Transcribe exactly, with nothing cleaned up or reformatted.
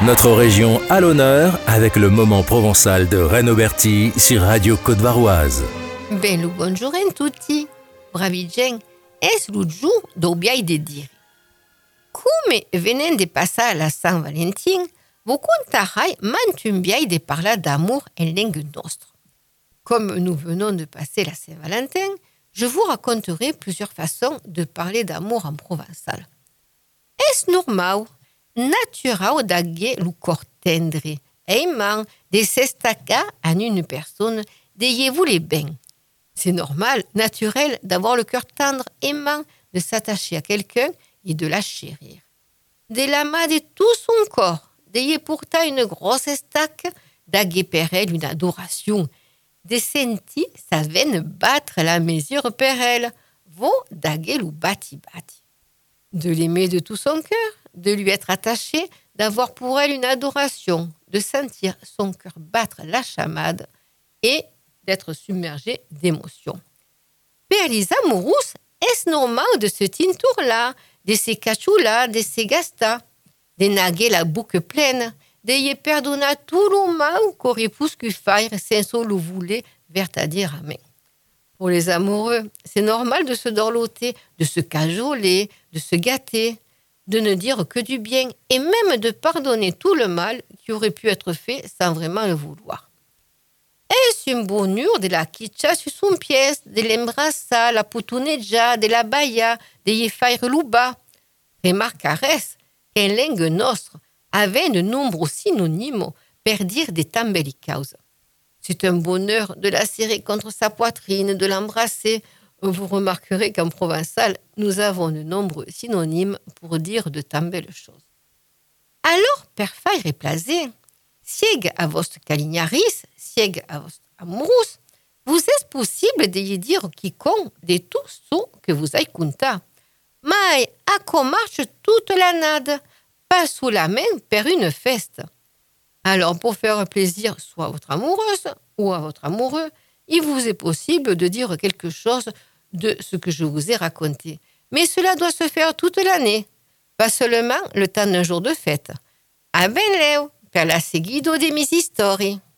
Notre région à l'honneur avec le moment provençal de Renaud Berti sur Radio Côte-Varoise. Ben, lo bonjour a tutti. Bravi gent, es lo giù d'obiai de dire. Come venen de passar la Sant Valentin, vo contarai mantun biai de parlar d'amour en langue nostre. Comme nous venons de passer la Saint-Valentin, je vous raconterai plusieurs façons de parler d'amour en provençal. Es normal, natural d'agir le cor tendre, aimant de s'estacar en une personne, d'ayez-vous les bains. C'est normal, naturel d'avoir le cœur tendre, aimant, de s'attacher à quelqu'un et de la chérir. De l'aimer de tout son corps, d'ayez pourtant une grosse estaque, d'aguer per elle une adoration, de sentir sa veine battre la mesure per elle, vaut d'aguer le bati-bati. De l'aimer de tout son cœur, de lui être attaché, d'avoir pour elle une adoration, de sentir son cœur battre la chamade et d'être submergé d'émotions. Per les amoureux, est-ce normal de ce tintour-là, de ces cachous-là, de ces gastas, de naguer la boucle pleine, de y perdonner tout le mal qu'aurait pu faire sans le vouloir dire amen. Pour les amoureux, c'est normal de se dorloter, de se cajoler, de se gâter, de ne dire que du bien et même de pardonner tout le mal qui aurait pu être fait sans vraiment le vouloir. Est-ce une bonheur de la quicha sur son pied, de l'embrasser, la putuneggia, de la baia, de y faire l'uba? Remarqueres qu'en langue nostre avait de nombreux synonymes pour dire des tan belles causes. C'est un bonheur de la serrer contre sa poitrine, de l'embrasser. Vous remarquerez qu'en provençal, nous avons de nombreux synonymes pour dire de tan belles choses. Alors, per faire replacer, sieg a vostre calignaris, sieg a vostre amourous, vous est possible de y dire quiconque de tout ce que vous avez conté. Mais à quoi marche toute la nade, pas sous la main per une feste. Alors, pour faire plaisir soit à votre amoureuse ou à votre amoureux, il vous est possible de dire quelque chose de ce que je vous ai raconté. Mais cela doit se faire toute l'année, pas seulement le temps d'un jour de fête. A ben leu, per la seguido de mis history.